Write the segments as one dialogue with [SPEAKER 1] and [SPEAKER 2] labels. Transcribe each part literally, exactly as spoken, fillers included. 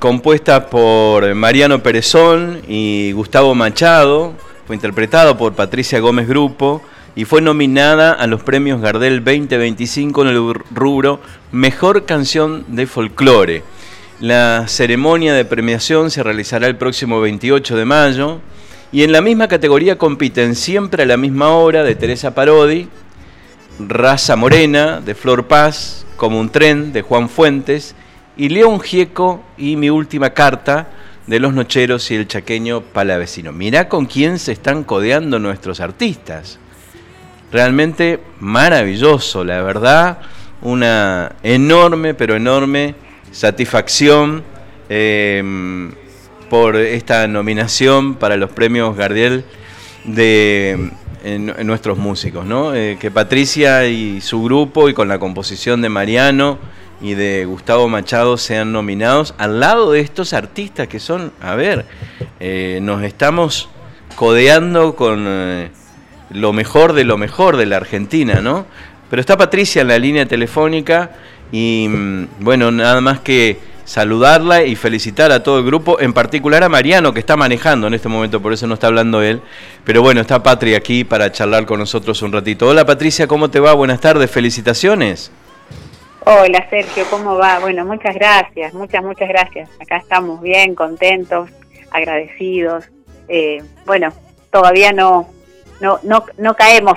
[SPEAKER 1] compuesta por Mariano Perezón y Gustavo Machado, fue interpretado por Patricia Gómez Grupo y fue nominada a los premios Gardel veinte veinticinco en el rubro Mejor Canción de Folclore. La ceremonia de premiación se realizará el próximo veintiocho de mayo y en la misma categoría compiten Siempre a la misma hora de Teresa Parodi, Raza Morena de Flor Paz, Como un tren de Juan Fuentes y León Gieco y Mi última carta de Los Nocheros y el chaqueño Palavecino. Mirá con quién se están codeando nuestros artistas. Realmente maravilloso, la verdad, una enorme, pero enorme satisfacción eh, por esta nominación para los premios Gardel de en, en nuestros músicos, ¿no? Eh, que Patricia y su grupo, y con la composición de Mariano y de Gustavo Machado, sean nominados al lado de estos artistas que son, a ver, eh, nos estamos codeando con eh, lo mejor de lo mejor de la Argentina, ¿no? Pero está Patricia en la línea telefónica y, bueno, nada más que saludarla y felicitar a todo el grupo, en particular a Mariano, que está manejando en este momento, por eso no está hablando él. Pero bueno, está Patri aquí para charlar con nosotros un ratito. Hola Patricia, ¿cómo te va? Buenas tardes, felicitaciones.
[SPEAKER 2] Hola Sergio, ¿cómo va? Bueno, muchas gracias, muchas, muchas gracias. Acá estamos bien, contentos, agradecidos. Eh, bueno, todavía no no no, no caemos,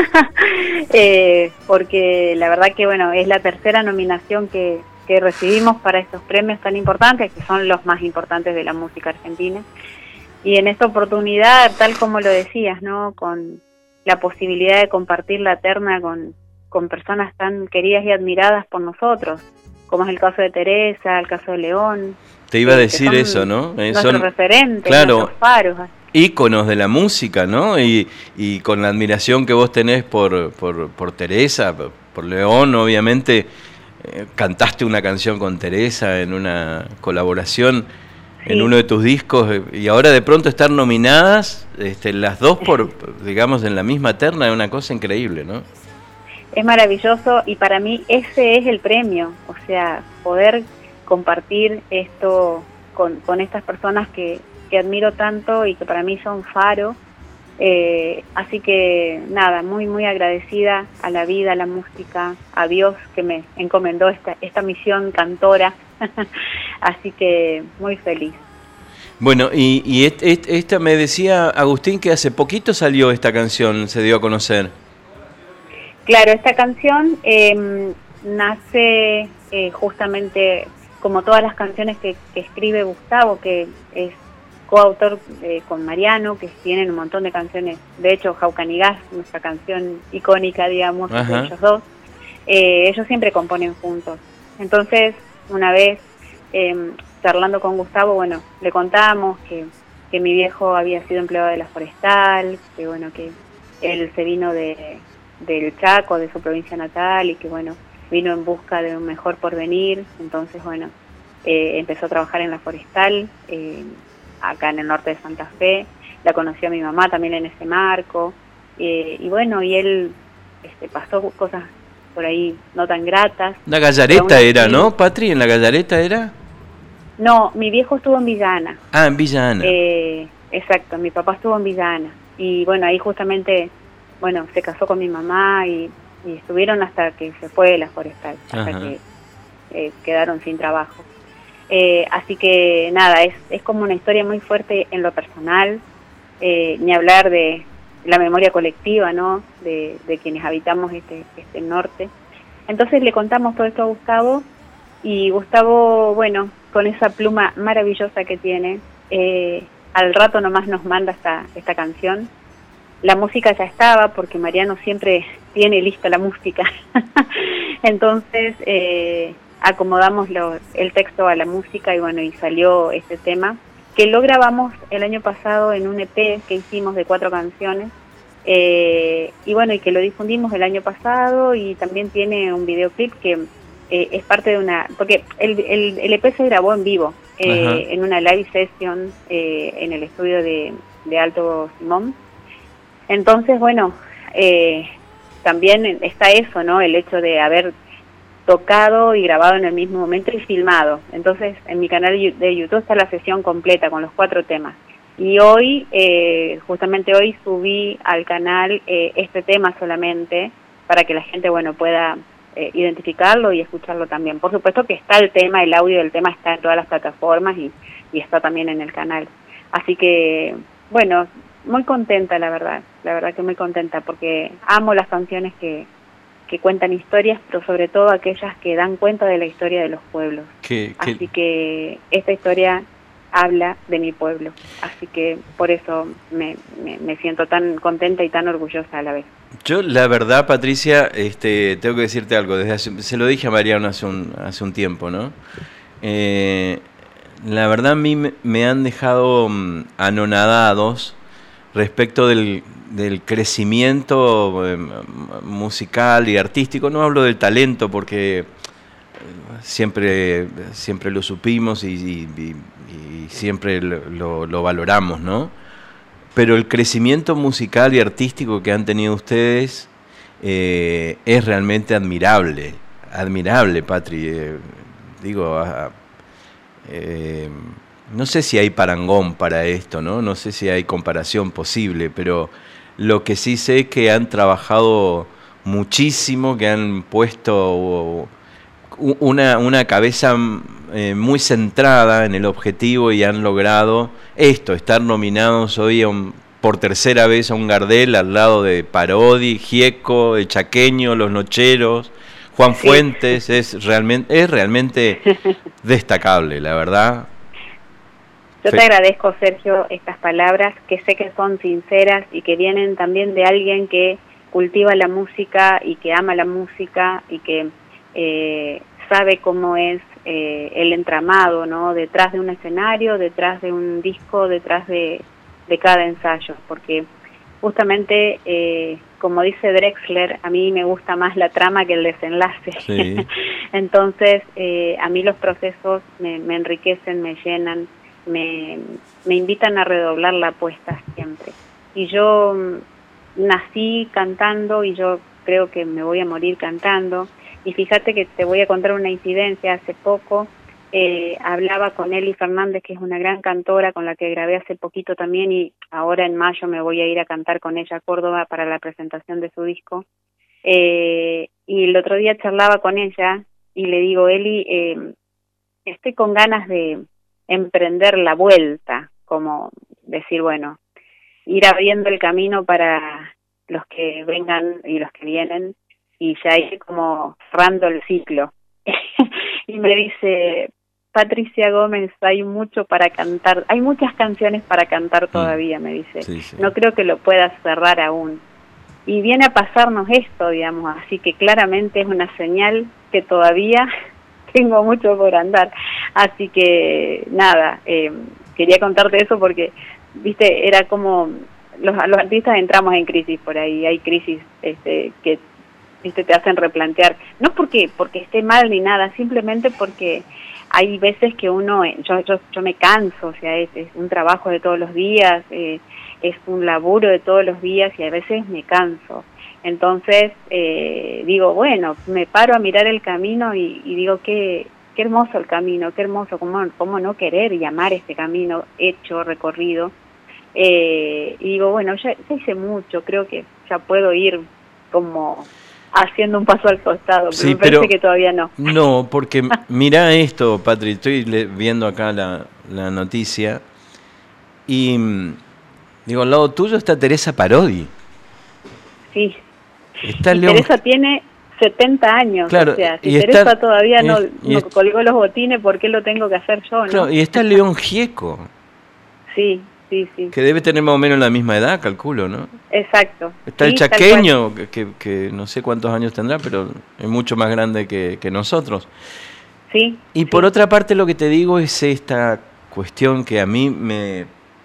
[SPEAKER 2] eh, porque la verdad que bueno, es la tercera nominación que, que recibimos para estos premios tan importantes, que son los más importantes de la música argentina. Y en esta oportunidad, tal como lo decías, ¿no? Con la posibilidad de compartir la terna con con personas tan queridas y admiradas por nosotros, como es el caso de Teresa, el caso de León.
[SPEAKER 1] Te iba a decir eso, ¿no?
[SPEAKER 2] Eh, nuestros son, referentes,
[SPEAKER 1] claro,
[SPEAKER 2] nuestros faros.
[SPEAKER 1] Íconos de la música, ¿no? Y, y con la admiración que vos tenés por, por, por Teresa, por, por León, obviamente, eh, cantaste una canción con Teresa en una colaboración sí. en uno de tus discos, y ahora de pronto estar nominadas, este, las dos por, digamos, en la misma terna, es una cosa increíble, ¿no?
[SPEAKER 2] Es maravilloso y para mí ese es el premio, o sea, poder compartir esto con, con estas personas que, que admiro tanto y que para mí son faro. Eh, así que nada, muy muy agradecida a la vida, a la música, a Dios que me encomendó esta, esta misión cantora, así que muy feliz.
[SPEAKER 1] Bueno, y, y et, et, esta me decía Agustín que hace poquito salió esta canción, se dio a conocer.
[SPEAKER 2] Claro, esta canción eh, nace eh, justamente como todas las canciones que, que escribe Gustavo, que es coautor eh, con Mariano, que tienen un montón de canciones. De hecho, Jaucanigás, nuestra canción icónica, digamos, de ellos dos, eh, ellos siempre componen juntos. Entonces, una vez eh, charlando con Gustavo, bueno, le contamos que, que mi viejo había sido empleado de la Forestal, que bueno, que él se vino de del Chaco, de su provincia natal, y que bueno, vino en busca de un mejor porvenir. Entonces bueno, eh, empezó a trabajar en la Forestal, eh, acá en el norte de Santa Fe. La conoció a mi mamá también en ese marco, eh, y bueno, y él este, pasó cosas por ahí no tan gratas.
[SPEAKER 1] La Gallareta era, ¿no, Patri? ¿En la Gallareta era?
[SPEAKER 2] No, mi viejo estuvo en Villa Ana.
[SPEAKER 1] Ah, en Villa Ana.
[SPEAKER 2] Eh, exacto, mi papá estuvo en Villa Ana, y bueno, ahí justamente bueno, se casó con mi mamá y, y estuvieron hasta que se fue de la Forestal, hasta Ajá. que eh, quedaron sin trabajo. Eh, así que nada, es, es como una historia muy fuerte en lo personal, eh, ni hablar de la memoria colectiva, ¿no? De, de quienes habitamos este, este norte. Entonces le contamos todo esto a Gustavo, y Gustavo, bueno, con esa pluma maravillosa que tiene, eh, al rato nomás nos manda esta, esta canción. La música ya estaba, porque Mariano siempre tiene lista la música. Entonces eh, acomodamos lo, el texto a la música, y bueno, y salió este tema, que lo grabamos el año pasado en un E P que hicimos de cuatro canciones, eh, y bueno, y que lo difundimos el año pasado, y también tiene un videoclip que eh, es parte de una, porque el, el, el E P se grabó en vivo, eh, en una live session eh, en el estudio de, de Alto Simón. Entonces, bueno, eh, también está eso, ¿no? El hecho de haber tocado y grabado en el mismo momento y filmado. Entonces, en mi canal de YouTube está la sesión completa con los cuatro temas. Y hoy, eh, justamente hoy subí al canal eh, este tema solamente para que la gente, bueno, pueda eh, identificarlo y escucharlo también. Por supuesto que está el tema, el audio del tema está en todas las plataformas y, y está también en el canal. Así que, bueno, muy contenta, la verdad, la verdad que muy contenta, porque amo las canciones que, que cuentan historias, pero sobre todo aquellas que dan cuenta de la historia de los pueblos.
[SPEAKER 1] ¿Qué, qué?
[SPEAKER 2] Así que esta historia habla de mi pueblo, así que por eso me, me, me siento tan contenta y tan orgullosa a la vez.
[SPEAKER 1] Yo, la verdad, Patricia, este, tengo que decirte algo, desde hace, se lo dije a Mariano hace un, hace un tiempo, ¿no? Eh, la verdad a mí me, me han dejado um, anonadados respecto del, del crecimiento eh, musical y artístico. No hablo del talento porque siempre, siempre lo supimos y, y, y siempre lo, lo valoramos, ¿no? Pero el crecimiento musical y artístico que han tenido ustedes eh, es realmente admirable, admirable, Patri. Eh, digo, a, eh, no sé si hay parangón para esto, ¿no? No sé si hay comparación posible, pero lo que sí sé es que han trabajado muchísimo, que han puesto una, una cabeza eh, muy centrada en el objetivo y han logrado esto, estar nominados hoy a un, por tercera vez a un Gardel al lado de Parodi, Gieco, El Chaqueño, Los Nocheros, Juan
[SPEAKER 2] Sí.
[SPEAKER 1] Fuentes. Es realmente, es realmente destacable, la verdad.
[SPEAKER 2] Yo
[SPEAKER 1] Fe-
[SPEAKER 2] te agradezco, Sergio, estas palabras que sé que son sinceras y que vienen también de alguien que cultiva la música y que ama la música y que eh, sabe cómo es eh, el entramado, ¿no? Detrás de un escenario, detrás de un disco, detrás de, de cada ensayo, porque justamente, eh, como dice Drexler, a mí me gusta más la trama que el desenlace.
[SPEAKER 1] Sí.
[SPEAKER 2] Entonces, eh, a mí los procesos me, me enriquecen, me llenan, me, me invitan a redoblar la apuesta siempre. Y yo mm, nací cantando y yo creo que me voy a morir cantando. Y fíjate que te voy a contar una incidencia. Hace poco eh, hablaba con Eli Fernández, que es una gran cantora con la que grabé hace poquito también, y ahora en mayo me voy a ir a cantar con ella a Córdoba para la presentación de su disco. Eh, y el otro día charlaba con ella y le digo, Eli, eh, estoy con ganas de emprender la vuelta, como decir, bueno, ir abriendo el camino para los que vengan y los que vienen, y ya ir como cerrando el ciclo. Y me dice, Patricia Gómez, hay mucho para cantar, hay muchas canciones para cantar todavía, me dice.
[SPEAKER 1] Sí, sí.
[SPEAKER 2] No creo que lo puedas cerrar aún. Y viene a pasarnos esto, digamos, así que claramente es una señal que todavía tengo mucho por andar. Así que, nada, eh, quería contarte eso porque, viste, era como, los, los artistas entramos en crisis por ahí, hay crisis este, que viste, te hacen replantear, no porque porque esté mal ni nada, simplemente porque hay veces que uno, yo yo, yo me canso, o sea, es, es un trabajo de todos los días, eh, es un laburo de todos los días y a veces me canso. Entonces, eh, digo, bueno, me paro a mirar el camino y, y digo, qué, qué hermoso el camino, qué hermoso, cómo, cómo no querer y amar este camino hecho, recorrido. Eh, y digo, bueno, ya, ya hice mucho, creo que ya puedo ir como haciendo un paso al costado, pero
[SPEAKER 1] Sí,
[SPEAKER 2] me parece
[SPEAKER 1] pero
[SPEAKER 2] que todavía no.
[SPEAKER 1] No, porque mirá esto, Patri, estoy le- viendo acá la, la noticia y mm, digo, al lado tuyo está Teresa Parodi.
[SPEAKER 2] Sí.
[SPEAKER 1] Está
[SPEAKER 2] Y
[SPEAKER 1] León.
[SPEAKER 2] Teresa tiene setenta años,
[SPEAKER 1] Claro,
[SPEAKER 2] o sea, si
[SPEAKER 1] y está-
[SPEAKER 2] Teresa todavía
[SPEAKER 1] y
[SPEAKER 2] no,
[SPEAKER 1] es- y
[SPEAKER 2] no
[SPEAKER 1] es-
[SPEAKER 2] colgó los botines, ¿por qué lo tengo que hacer yo, no?
[SPEAKER 1] Claro, y está León Gieco,
[SPEAKER 2] Sí, sí, sí,
[SPEAKER 1] que debe tener más o menos la misma edad, calculo, ¿no?
[SPEAKER 2] exacto.
[SPEAKER 1] Está el
[SPEAKER 2] Sí, tal cual.
[SPEAKER 1] Chaqueño, que, que, que no sé cuántos años tendrá, pero es mucho más grande que, que nosotros.
[SPEAKER 2] Sí.
[SPEAKER 1] Y
[SPEAKER 2] sí.
[SPEAKER 1] por otra parte lo que te digo es esta cuestión que a mí me,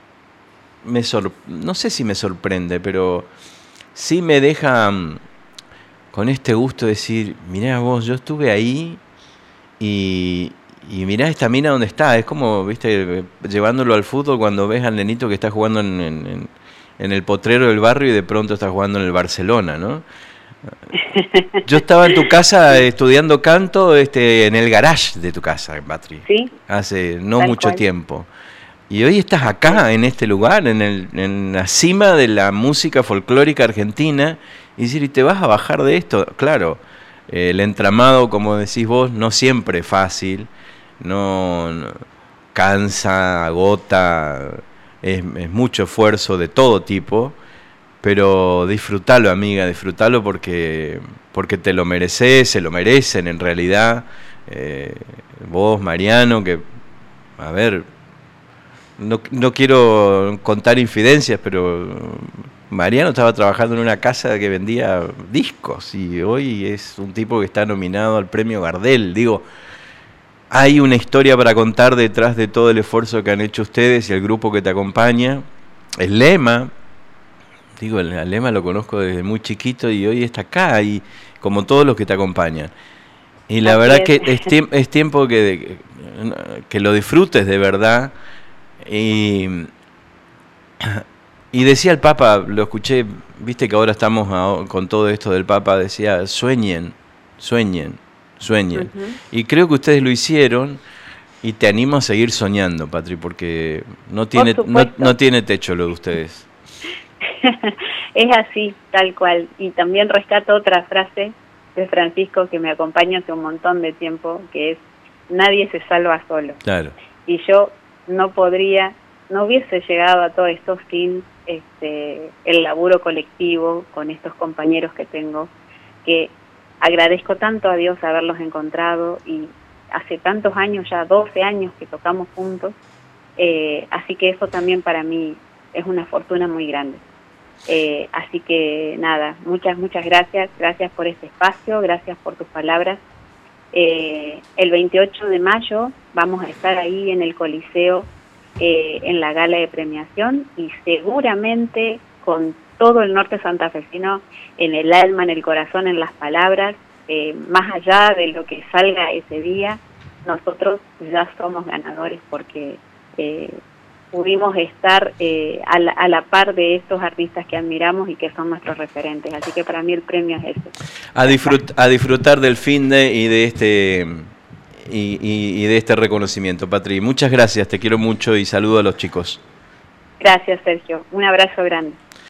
[SPEAKER 1] me sor- no sé si me sorprende, pero sí me deja mm, con este gusto de decir, mirá vos, yo estuve ahí y, y mirá esta mina donde está. Es como, viste, llevándolo al fútbol cuando ves al nenito que está jugando en, en, en- en el potrero del barrio y de pronto está jugando en el Barcelona, ¿no? Yo estaba en tu casa estudiando canto, este, en el garage de tu casa, Patri.
[SPEAKER 2] Sí.
[SPEAKER 1] Hace no
[SPEAKER 2] Tal
[SPEAKER 1] mucho
[SPEAKER 2] cual.
[SPEAKER 1] tiempo. Y hoy estás acá, en este lugar, en, el, en la cima de la música folclórica argentina, y decir, ¿y te vas a bajar de esto? Claro, eh, el entramado, como decís vos, no siempre es fácil, no, no cansa, agota, es, es mucho esfuerzo de todo tipo, pero disfrutalo, amiga, disfrutalo porque, porque te lo mereces, se lo merecen en realidad. Eh, vos, Mariano, que, a ver, no, no quiero contar infidencias, pero Mariano estaba trabajando en una casa que vendía discos y hoy es un tipo que está nominado al premio Gardel. Digo, hay una historia para contar detrás de todo el esfuerzo que han hecho ustedes y el grupo que te acompaña. El Lema, digo, el Lema lo conozco desde muy chiquito y hoy está acá, y como todos los que te acompañan. Y la
[SPEAKER 2] Así
[SPEAKER 1] verdad
[SPEAKER 2] es.
[SPEAKER 1] que es, tiemp- es tiempo que, que lo disfrutes de verdad. Y, y decía el Papa, lo escuché, viste que ahora estamos a- con todo esto del Papa, decía, sueñen, sueñen, sueñen.
[SPEAKER 2] Ujú.
[SPEAKER 1] Y creo que ustedes lo hicieron y te animo a seguir soñando, Patri, porque no tiene, no,
[SPEAKER 2] supuesto.
[SPEAKER 1] no tiene techo lo de ustedes.
[SPEAKER 2] Es así, tal cual. Y también rescato otra frase de Francisco que me acompaña hace un montón de tiempo, que es, nadie se salva solo.
[SPEAKER 1] Claro.
[SPEAKER 2] Y yo no podría, no hubiese llegado a todo esto sin este, el laburo colectivo con estos compañeros que tengo, que agradezco tanto a Dios haberlos encontrado, y hace tantos años, ya doce años que tocamos juntos, eh, así que eso también para mí es una fortuna muy grande. Eh, así que nada, muchas, muchas gracias, gracias por este espacio, gracias por tus palabras. Eh, el veintiocho de mayo vamos a estar ahí en el Coliseo, eh, en la gala de premiación, y seguramente con todo el norte santafesino en el alma, en el corazón, en las palabras, eh, más allá de lo que salga ese día, nosotros ya somos ganadores porque eh, pudimos estar eh, a, la, a la par de estos artistas que admiramos y que son nuestros referentes. Así que para mí el premio es ese.
[SPEAKER 1] A, disfrut a disfrutar del finde y de este y, y, y de este reconocimiento, Patri. Muchas gracias, te quiero mucho y saludo a los chicos.
[SPEAKER 2] Gracias, Sergio. Un abrazo grande.